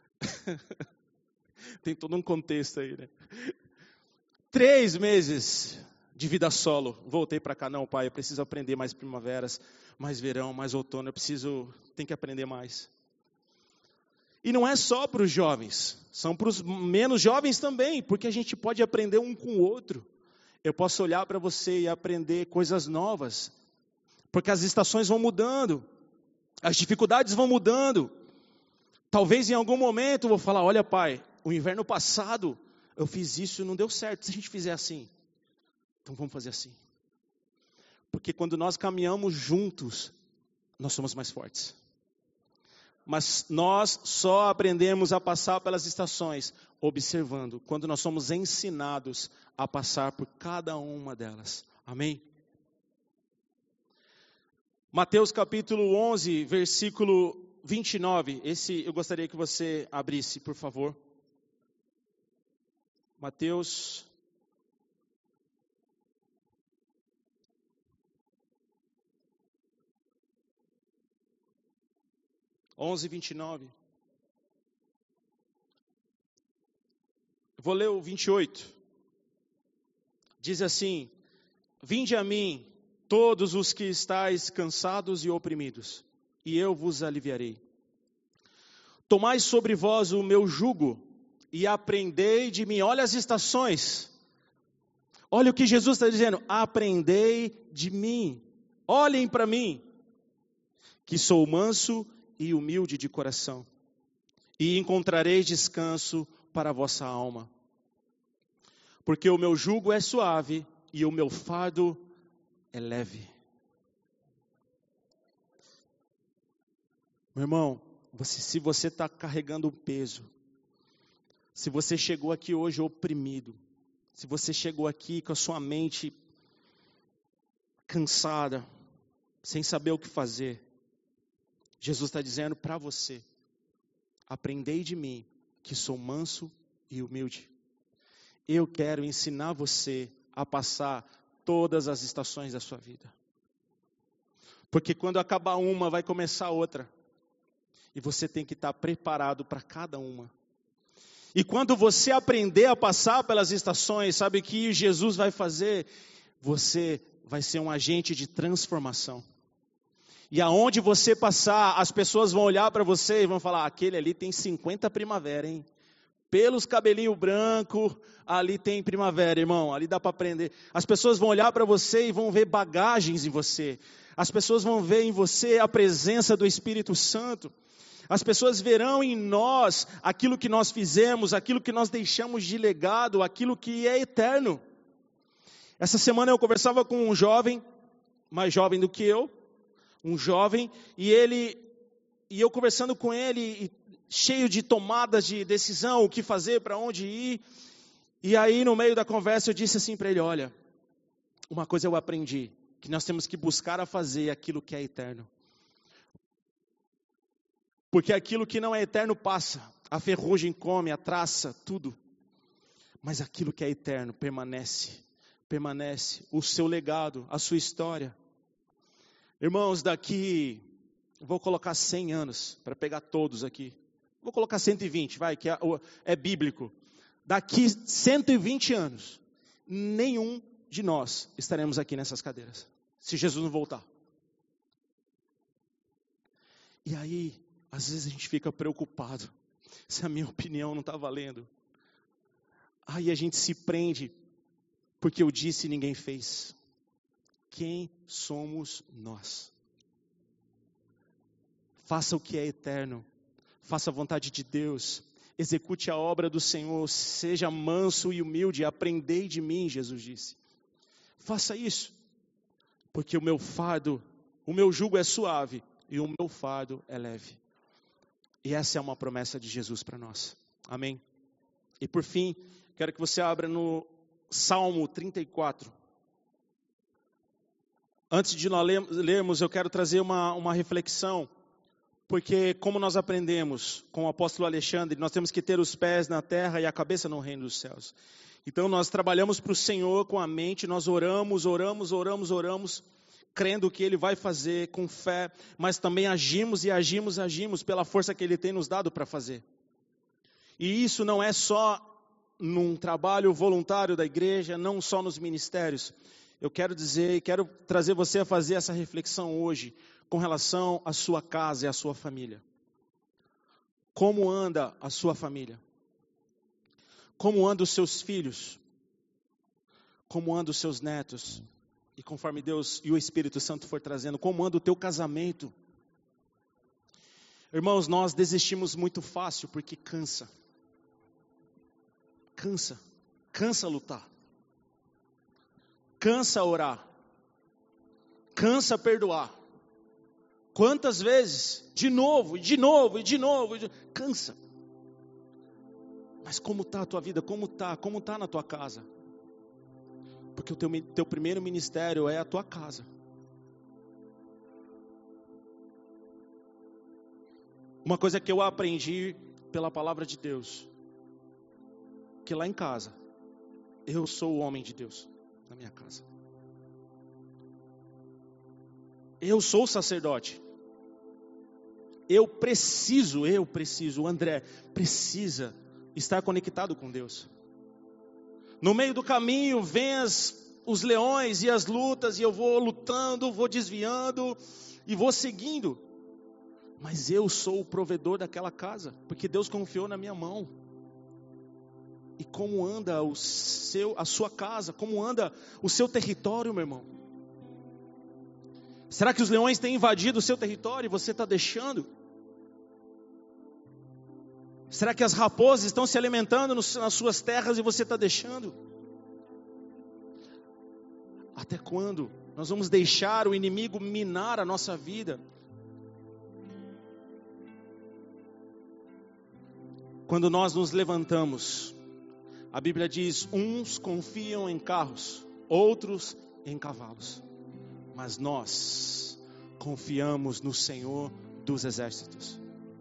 Speaker 2: Tem todo um contexto aí, né? Três meses de vida solo. Voltei para cá, não, pai, eu preciso aprender mais primaveras, mais verão, mais outono. Eu preciso, tenho que aprender mais. E não é só para os jovens, são para os menos jovens também, porque a gente pode aprender um com o outro. Eu posso olhar para você e aprender coisas novas, porque as estações vão mudando, as dificuldades vão mudando. Talvez em algum momento eu vou falar, olha pai, o inverno passado eu fiz isso e não deu certo. Se a gente fizer assim, então vamos fazer assim. Porque quando nós caminhamos juntos, nós somos mais fortes. Mas nós só aprendemos a passar pelas estações observando, quando nós somos ensinados a passar por cada uma delas. Amém? Mateus capítulo onze, versículo vinte e nove. Esse eu gostaria que você abrisse, por favor. Mateus onze, vinte e nove. Vou ler o vinte e oito. Diz assim: vinde a mim, todos os que estáis cansados e oprimidos, e eu vos aliviarei. Tomai sobre vós o meu jugo, e aprendei de mim. Olha as estações. Olha o que Jesus está dizendo. Aprendei de mim. Olhem para mim, que sou manso e humilde de coração, e encontrareis descanso para a vossa alma. Porque o meu jugo é suave e o meu fardo é leve. Meu irmão, você, se você está carregando um peso, se você chegou aqui hoje oprimido, se você chegou aqui com a sua mente cansada, sem saber o que fazer, Jesus está dizendo para você, aprendei de mim, que sou manso e humilde. Eu quero ensinar você a passar todas as estações da sua vida. Porque quando acabar uma, vai começar outra. E você tem que estar preparado para cada uma. E quando você aprender a passar pelas estações, sabe o que Jesus vai fazer? Você vai ser um agente de transformação. E aonde você passar, as pessoas vão olhar para você e vão falar, aquele ali tem cinquenta primavera, hein? Pelos cabelinho branco, ali tem primavera, irmão. Ali dá para aprender. As pessoas vão olhar para você e vão ver bagagens em você. As pessoas vão ver em você a presença do Espírito Santo. As pessoas verão em nós aquilo que nós fizemos, aquilo que nós deixamos de legado, aquilo que é eterno. Essa semana eu conversava com um jovem, mais jovem do que eu, um jovem, e ele, e eu conversando com ele, cheio de tomadas de decisão, o que fazer, para onde ir. E aí no meio da conversa eu disse assim para ele, olha, uma coisa eu aprendi, que nós temos que buscar a fazer aquilo que é eterno. Porque aquilo que não é eterno passa, a ferrugem come, a traça, tudo. Mas aquilo que é eterno permanece, permanece, o seu legado, a sua história. Irmãos, daqui, vou colocar cem anos, para pegar todos aqui. Vou colocar cento e vinte, vai, que é, é bíblico. Daqui cento e vinte anos, nenhum de nós estaremos aqui nessas cadeiras, se Jesus não voltar. E aí, às vezes a gente fica preocupado, se a minha opinião não está valendo. Aí a gente se prende, porque eu disse e ninguém fez. Quem somos nós? Faça o que é eterno. Faça a vontade de Deus, execute a obra do Senhor, seja manso e humilde, aprendei de mim, Jesus disse. Faça isso, porque o meu fardo, o meu jugo é suave e o meu fardo é leve. E essa é uma promessa de Jesus para nós. Amém? E por fim, quero que você abra no Salmo trinta e quatro. Antes de nós lermos, eu quero trazer uma, uma reflexão. Porque como nós aprendemos com o apóstolo Alexandre, nós temos que ter os pés na terra e a cabeça no reino dos céus. Então nós trabalhamos para o Senhor com a mente, nós oramos, oramos, oramos, oramos, crendo que Ele vai fazer com fé, mas também agimos e agimos, agimos pela força que Ele tem nos dado para fazer. E isso não é só num trabalho voluntário da igreja, não só nos ministérios. Eu quero dizer e quero trazer você a fazer essa reflexão hoje, com relação à sua casa e à sua família. Como anda a sua família? Como andam os seus filhos? Como andam os seus netos? E conforme Deus e o Espírito Santo for trazendo, como anda o teu casamento? Irmãos, nós desistimos muito fácil porque cansa. Cansa. Cansa lutar. Cansa orar. Cansa perdoar. Quantas vezes? De novo, e de novo, e de novo, e de... cansa. Mas como está a tua vida? Como está? Como está na tua casa? Porque o teu, teu primeiro ministério é a tua casa. Uma coisa que eu aprendi pela palavra de Deus, que lá em casa, eu sou o homem de Deus, na minha casa. Eu sou o sacerdote. Eu preciso, eu preciso, o André precisa estar conectado com Deus. No meio do caminho, vem as, os leões e as lutas, e eu vou lutando, vou desviando, e vou seguindo. Mas eu sou o provedor daquela casa, porque Deus confiou na minha mão. E como anda o seu, a sua casa, como anda o seu território, meu irmão? Será que os leões têm invadido o seu território e você está deixando? Será que as raposas estão se alimentando nas suas terras e você está deixando? Até quando nós vamos deixar o inimigo minar a nossa vida? Quando nós nos levantamos, a Bíblia diz, uns confiam em carros, outros em cavalos. Mas nós confiamos no Senhor dos exércitos.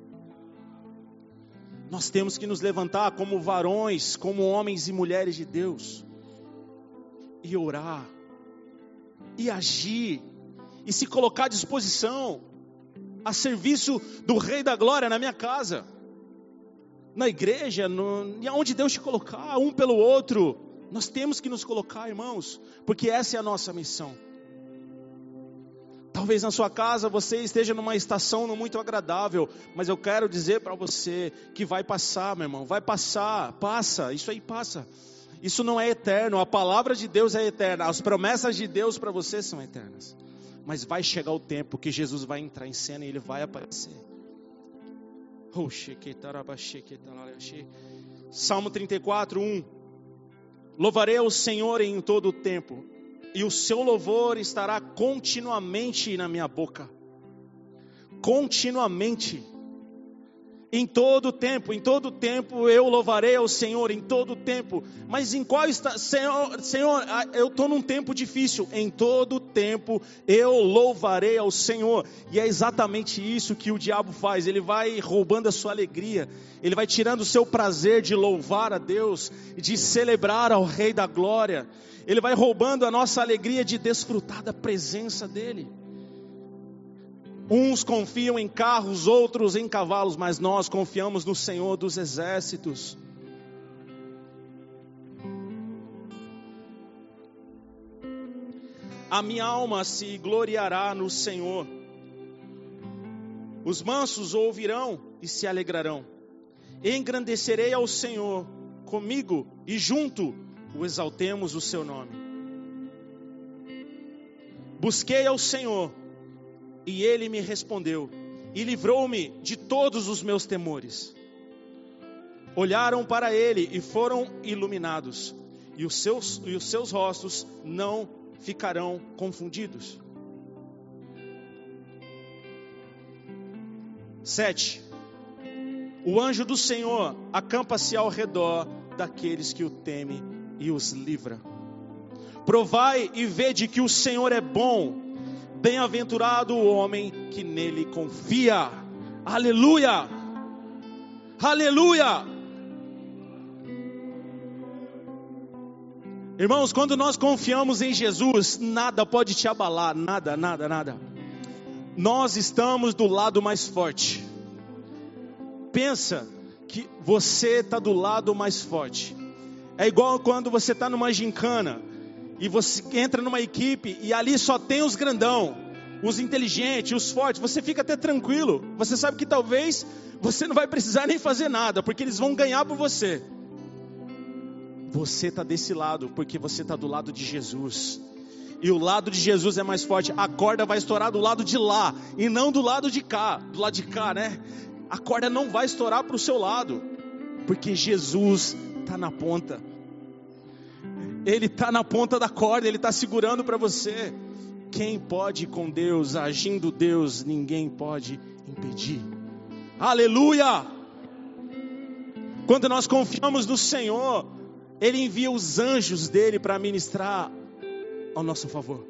Speaker 2: Nós temos que nos levantar como varões, como homens e mulheres de Deus. E orar. E agir. E se colocar à disposição. A serviço do Rei da Glória na minha casa. Na igreja, no, e aonde Deus te colocar, um pelo outro. Nós temos que nos colocar, irmãos. Porque essa é a nossa missão. Talvez na sua casa você esteja numa estação não muito agradável, mas eu quero dizer para você que vai passar, meu irmão, vai passar, passa, isso aí passa. Isso não é eterno, a palavra de Deus é eterna, as promessas de Deus para você são eternas. Mas vai chegar o tempo que Jesus vai entrar em cena e Ele vai aparecer. Salmo trinta e quatro, um. Louvarei ao Senhor em todo o tempo, e o seu louvor estará continuamente na minha boca. Continuamente. Em todo o tempo, em todo o tempo eu louvarei ao Senhor, em todo o tempo. Mas em qual está, Senhor, Senhor, eu estou num tempo difícil. Em todo o tempo eu louvarei ao Senhor. E é exatamente isso que o diabo faz. Ele vai roubando a sua alegria. Ele vai tirando o seu prazer de louvar a Deus, de celebrar ao Rei da Glória. Ele vai roubando a nossa alegria de desfrutar da presença dEle. Uns confiam em carros, outros em cavalos, mas nós confiamos no Senhor dos exércitos. A minha alma se gloriará no Senhor. Os mansos ouvirão e se alegrarão. Engrandecerei ao Senhor comigo e junto o exaltemos o seu nome. Busquei ao Senhor e Ele me respondeu e livrou-me de todos os meus temores. Olharam para Ele e foram iluminados, e os seus, e os seus rostos não ficarão confundidos. Sete. O anjo do Senhor acampa-se ao redor daqueles que o temem e os livra. Provai e vede que o Senhor é bom. Bem-aventurado o homem que nele confia. Aleluia! Aleluia! Irmãos, quando nós confiamos em Jesus, nada pode te abalar, nada, nada, nada. Nós estamos do lado mais forte. Pensa que você está do lado mais forte. É igual quando você está numa gincana e você entra numa equipe e ali só tem os grandão, os inteligentes, os fortes. Você fica até tranquilo. Você sabe que talvez você não vai precisar nem fazer nada, porque eles vão ganhar por você. Você está desse lado, porque você está do lado de Jesus. E o lado de Jesus é mais forte. A corda vai estourar do lado de lá e não do lado de cá. Do lado de cá, né? A corda não vai estourar para o seu lado, porque Jesus está na ponta. Ele está na ponta da corda, Ele está segurando para você. Quem pode ir com Deus, agindo Deus, ninguém pode impedir. Aleluia! Quando nós confiamos no Senhor, Ele envia os anjos dEle para ministrar ao nosso favor.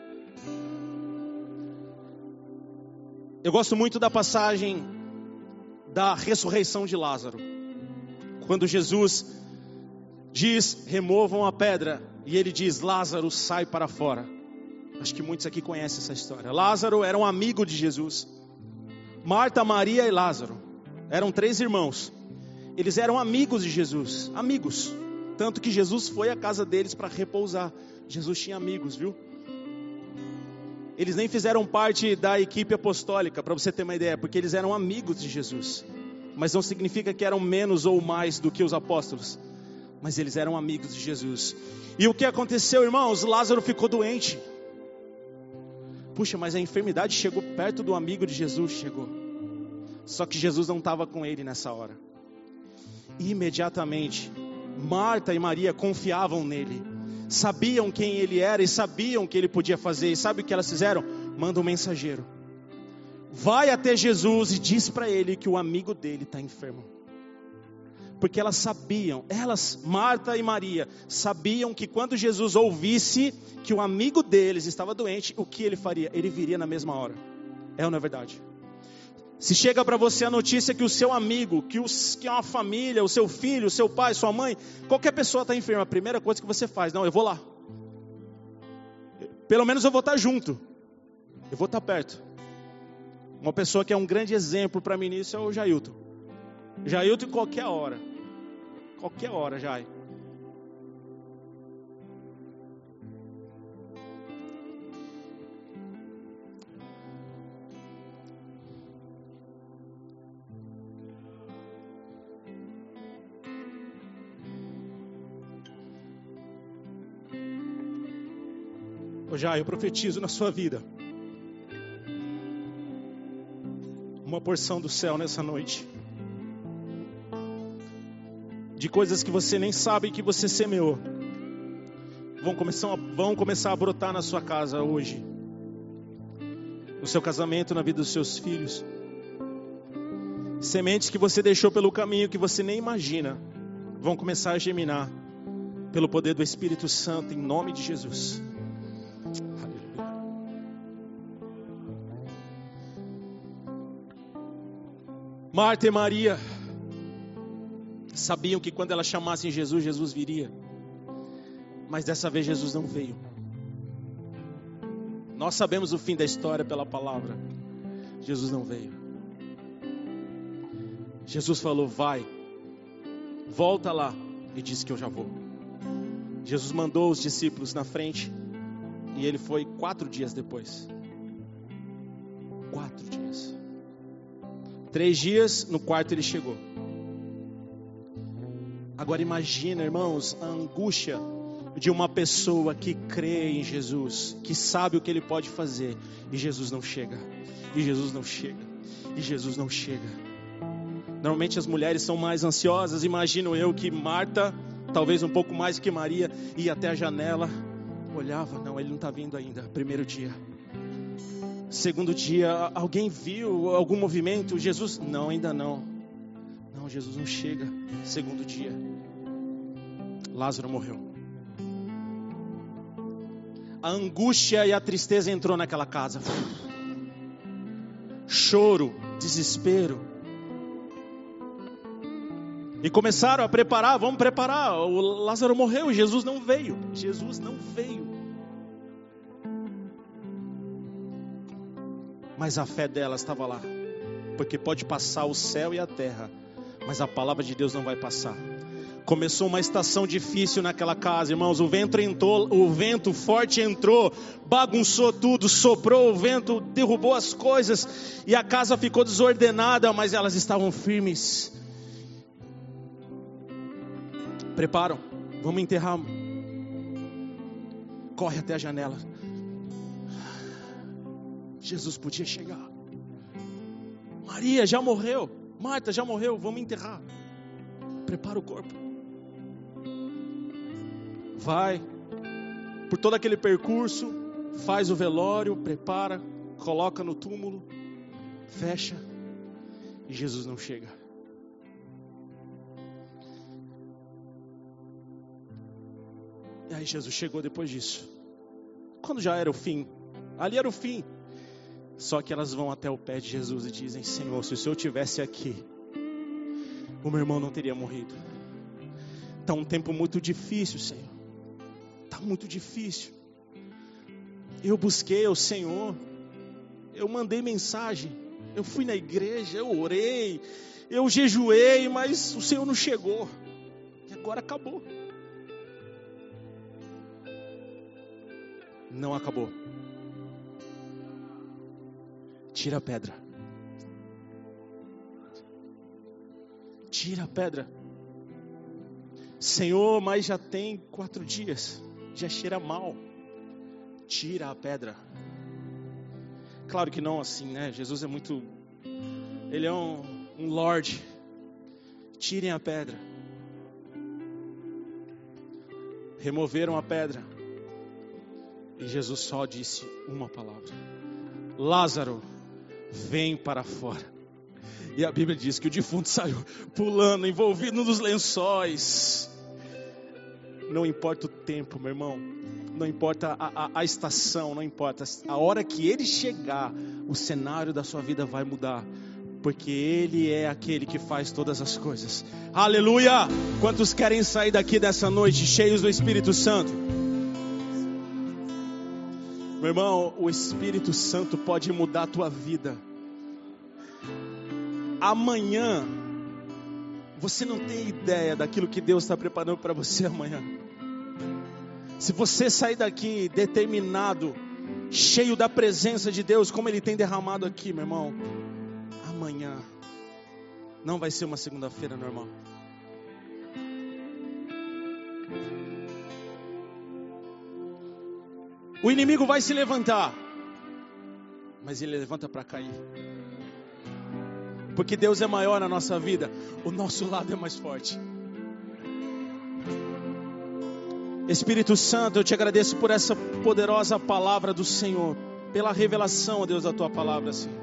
Speaker 2: Eu gosto muito da passagem da ressurreição de Lázaro. Quando Jesus diz, removam a pedra, e ele diz, Lázaro, sai para fora. Acho que muitos aqui conhecem essa história. Lázaro era um amigo de Jesus. Marta, Maria e Lázaro eram três irmãos. Eles eram amigos de Jesus, amigos. Tanto que Jesus foi à casa deles para repousar. Jesus tinha amigos, viu? Eles nem fizeram parte da equipe apostólica, para você ter uma ideia, porque eles eram amigos de Jesus. Mas não significa que eram menos ou mais do que os apóstolos. Mas eles eram amigos de Jesus. E o que aconteceu, irmãos? Lázaro ficou doente. Puxa, mas a enfermidade chegou perto do amigo de Jesus, chegou. Só que Jesus não estava com ele nessa hora. Imediatamente, Marta e Maria confiavam nele. Sabiam quem ele era e sabiam o que ele podia fazer. E sabe o que elas fizeram? Manda um mensageiro. Vai até Jesus e diz para ele que o amigo dele está enfermo. Porque elas sabiam, elas, Marta e Maria, sabiam que quando Jesus ouvisse que o amigo deles estava doente, o que ele faria? Ele viria na mesma hora. É ou não é verdade? Se chega para você a notícia que o seu amigo, que, os, que uma família, o seu filho, o seu pai, sua mãe, qualquer pessoa está enferma, a primeira coisa que você faz, não, eu vou lá. Pelo menos eu vou estar junto. Eu vou estar perto. Uma pessoa que é um grande exemplo para mim nisso é o Jailton. Jailton em qualquer hora. Qualquer hora, Jai. já eu profetizo na sua vida uma porção do céu nessa noite, de coisas que você nem sabe que você semeou, vão começar, vão começar a brotar na sua casa hoje, no seu casamento, na vida dos seus filhos. Sementes que você deixou pelo caminho que você nem imagina, vão começar a germinar pelo poder do Espírito Santo, em nome de Jesus. Aleluia. Marta e Maria sabiam que quando elas chamassem Jesus, Jesus viria. Mas dessa vez Jesus não veio. Nós sabemos o fim da história pela palavra. Jesus não veio. Jesus falou: vai, volta lá, e disse que eu já vou. Jesus mandou os discípulos na frente, e ele foi quatro dias depois. Quatro dias. Três dias, no quarto ele chegou. Agora imagina, irmãos, a angústia de uma pessoa que crê em Jesus, que sabe o que ele pode fazer, e Jesus não chega, e Jesus não chega, e Jesus não chega. Normalmente as mulheres são mais ansiosas. Imagino eu que Marta, talvez um pouco mais que Maria, ia até a janela, olhava, não, ele não está vindo ainda. Primeiro dia. Segundo dia, alguém viu algum movimento? Jesus, não, ainda não. Não, Jesus não chega. Segundo dia, Lázaro morreu. A angústia e a tristeza entrou naquela casa. Choro, desespero. E começaram a preparar, vamos preparar. O Lázaro morreu, Jesus não veio. Jesus não veio. Mas a fé delas estava lá. Porque pode passar o céu e a terra, mas a palavra de Deus não vai passar. Começou uma estação difícil naquela casa, irmãos. O vento entrou, o vento forte entrou, bagunçou tudo, soprou o vento, derrubou as coisas, e a casa ficou desordenada, mas elas estavam firmes. Preparam, vamos enterrar. Corre até a janela. Jesus podia chegar. Maria já morreu. Marta já morreu, vamos enterrar. Prepara o corpo. Vai por todo aquele percurso, faz o velório, prepara, coloca no túmulo, fecha, e Jesus não chega. E aí Jesus chegou depois disso, quando já era o fim. Ali era o fim. Só que elas vão até o pé de Jesus e dizem: Senhor, se o Senhor estivesse aqui, o meu irmão não teria morrido. Está um tempo muito difícil, Senhor. Está muito difícil. Eu busquei o Senhor, eu mandei mensagem, eu fui na igreja, eu orei, eu jejuei, mas o Senhor não chegou. E agora acabou. Não acabou. Tira a pedra. Tira a pedra. Senhor, mas já tem quatro dias. Já cheira mal. Tira a pedra. Claro que não assim, né? Jesus é muito... Ele é um, um Lorde. Tirem a pedra. Removeram a pedra. E Jesus só disse uma palavra: Lázaro, vem para fora. E a Bíblia diz que o defunto saiu pulando, envolvido nos lençóis. Não importa o tempo, meu irmão. Não importa a, a, a estação, não importa. A hora que ele chegar, o cenário da sua vida vai mudar. Porque ele é aquele que faz todas as coisas. Aleluia! Quantos querem sair daqui dessa noite cheios do Espírito Santo? Meu irmão, o Espírito Santo pode mudar a tua vida. Amanhã, você não tem ideia daquilo que Deus está preparando para você amanhã. Se você sair daqui determinado, cheio da presença de Deus, como Ele tem derramado aqui, meu irmão, amanhã não vai ser uma segunda-feira normal. O inimigo vai se levantar, mas ele levanta para cair. Porque Deus é maior na nossa vida, o nosso lado é mais forte. Espírito Santo, eu te agradeço por essa poderosa palavra do Senhor, pela revelação, ó Deus, da tua palavra, Senhor.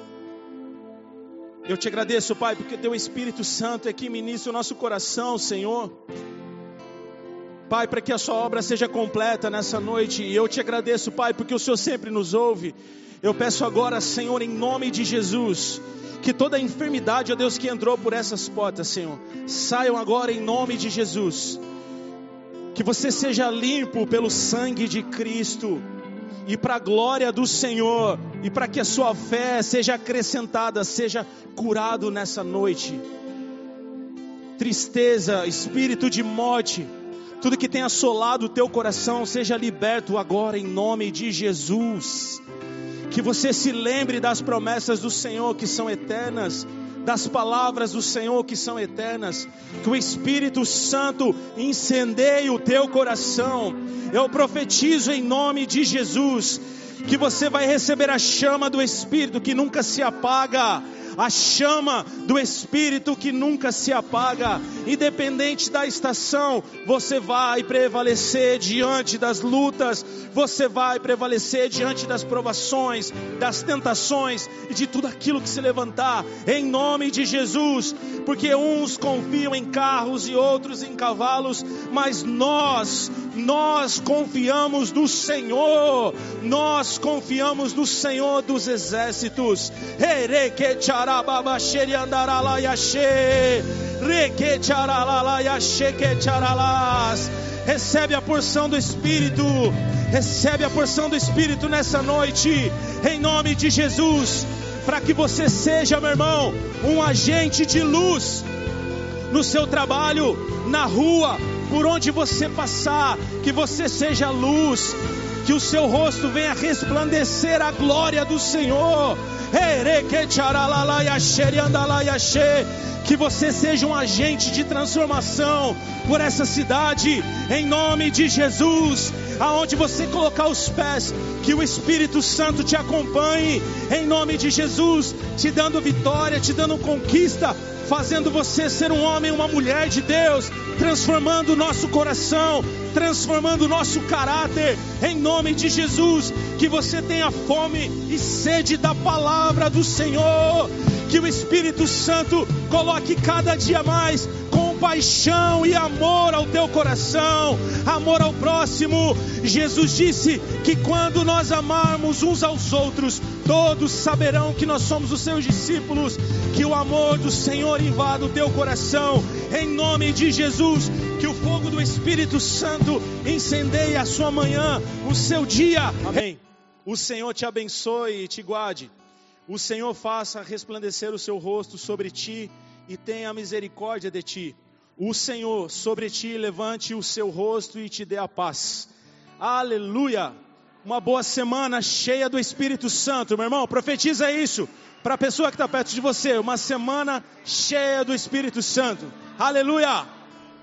Speaker 2: Eu te agradeço, Pai, porque teu Espírito Santo é que ministra o nosso coração, Senhor. Pai, para que a sua obra seja completa nessa noite. E eu te agradeço, Pai, porque o Senhor sempre nos ouve. Eu peço agora, Senhor, em nome de Jesus, que toda a enfermidade, ó Deus, que entrou por essas portas, Senhor, saiam agora em nome de Jesus. Que você seja limpo pelo sangue de Cristo. E para a glória do Senhor. E para que a sua fé seja acrescentada, seja curado nessa noite. Tristeza, espírito de morte, tudo que tem assolado o teu coração, seja liberto agora em nome de Jesus. Que você se lembre das promessas do Senhor que são eternas, das palavras do Senhor que são eternas. Que o Espírito Santo incendeie o teu coração. Eu profetizo em nome de Jesus que você vai receber a chama do Espírito que nunca se apaga. A chama do Espírito que nunca se apaga. Independente da estação, você vai prevalecer diante das lutas. Você vai prevalecer diante das provações, das tentações e de tudo aquilo que se levantar, em nome de Jesus. Porque uns confiam em carros e outros em cavalos, mas nós, nós confiamos no Senhor. Nós confiamos no Senhor dos exércitos. Recebe a porção do Espírito. Recebe a porção do Espírito nessa noite, em nome de Jesus. Para que você seja, meu irmão, um agente de luz no seu trabalho, na rua, por onde você passar. Que você seja luz, que o seu rosto venha resplandecer a glória do Senhor. Que você seja um agente de transformação por essa cidade, em nome de Jesus. Aonde você colocar os pés, que o Espírito Santo te acompanhe, em nome de Jesus, te dando vitória, te dando conquista, fazendo você ser um homem, uma mulher de Deus, transformando o nosso coração, transformando o nosso caráter, em nome de Jesus. Que você tenha fome e sede da palavra do Senhor. Que o Espírito Santo coloque cada dia mais compaixão e amor ao teu coração, amor ao próximo. Jesus disse que quando nós amarmos uns aos outros, todos saberão que nós somos os seus discípulos. Que o amor do Senhor invada o teu coração, em nome de Jesus. Que o fogo do Espírito Santo incendeie a sua manhã, o seu dia. Amém. O Senhor te abençoe e te guarde. O Senhor faça resplandecer o seu rosto sobre ti e tenha misericórdia de ti. O Senhor sobre ti levante o seu rosto e te dê a paz. Aleluia! Uma boa semana cheia do Espírito Santo, meu irmão. Profetiza isso para a pessoa que está perto de você. Uma semana cheia do Espírito Santo. Aleluia!